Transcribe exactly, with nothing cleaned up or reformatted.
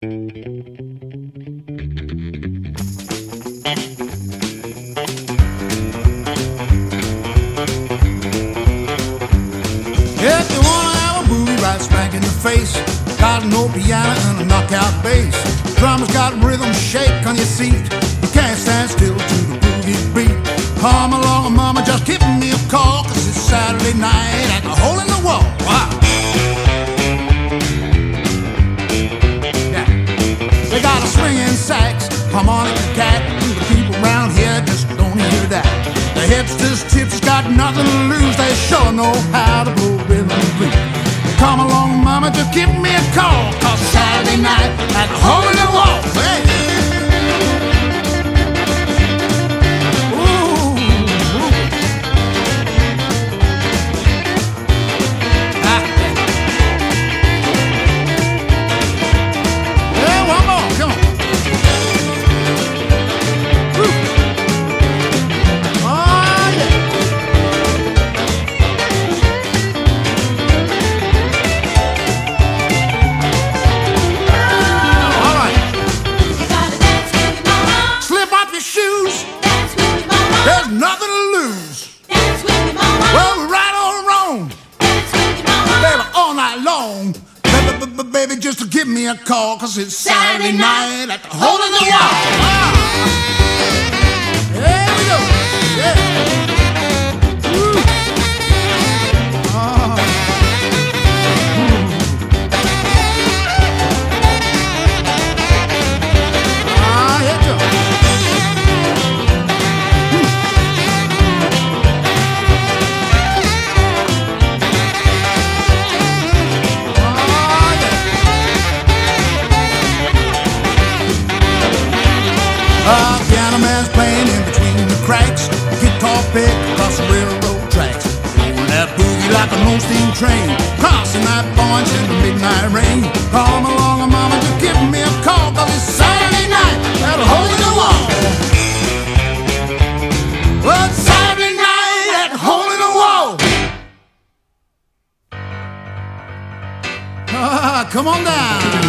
If you wanna have a boogie right smack in the face, got an old piano and a knockout bass. Drummer's got rhythm, shake on your seat. You can't stand still to the boogie beat. Come along, mama, just give me a call, 'cause it's Saturday night at the Hole in the Wall. Wow. Yeah. They got a swinging sax, harmonica cat. The people around here just don't hear that. The hipsters, tips got nothing to lose. They sure know how to blow rhythm and blues. Come along, mama, just give me a call, 'cause it's Saturday night at the Hole in the Wall. Hey. There's nothing to lose. Dance with me, mama. Well, we're right or wrong. Dance with me, mama. Baby, all night long. Baby, baby, just to give me a call, 'cause it's Saturday night at the Hole in the Wall. Wow. There we go. Yeah. Woo. Oh. Ah, here you go. Uh, piano man's playing in between the cracks. Guitar pick across the railroad tracks. Rolling that boogie like an old steam train. Crossing that points in the midnight rain. Come along, mama, just give me a call, 'cause it's Saturday night at the Hole in the Wall. Well, it's Saturday night at the Hole in the Wall. Ah, come on down.